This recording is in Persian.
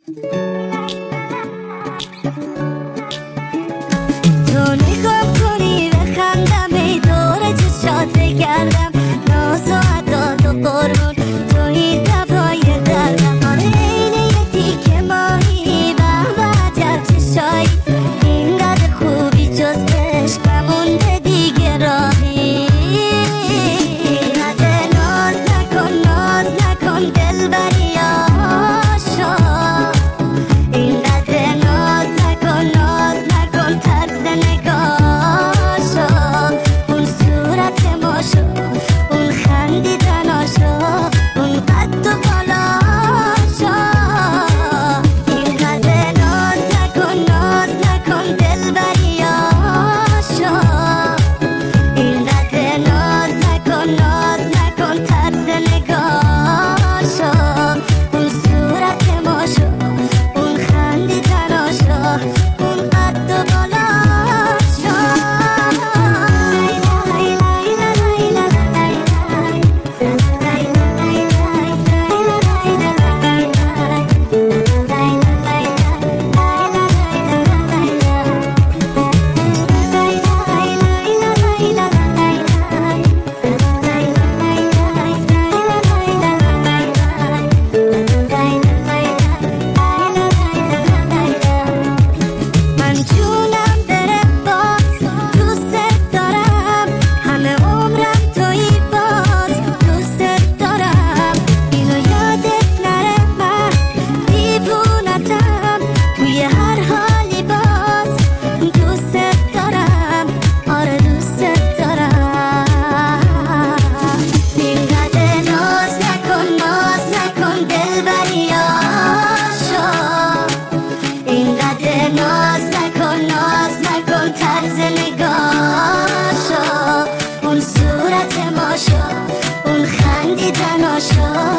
تو نگاه کنی بخندم ای دور چشات بگردم ناز و عداد و قربون تو این دوای دردم آره این یه تیکه ماهی به عجب چشایی اینقدر خوبی جز عشق نمونده دیگه راهی اینقدر ناز نکن دلبری آشا اینقدر ناز نکن طرز نگاشا اون صورت ماشا اون خندیدناشا اون قد و بالاشا اینقدر ناز نکن دلبری آشا اینقدر ناز نکن طرز نگاشا اون صورت ماشا اون خندیدناشا اون قد و بالاشا من جونم بره باز دوست دارم همه عمرم تویی باز دوست دارم اینو یادت نره من دیوونتم توی هر حالی باز دوست دارم آره دوست دارم اینقدر ناز نکن دلبری آشا اینقدر ناز نکن طرز نگاشا اون صورت ماشا اون خندیدناشا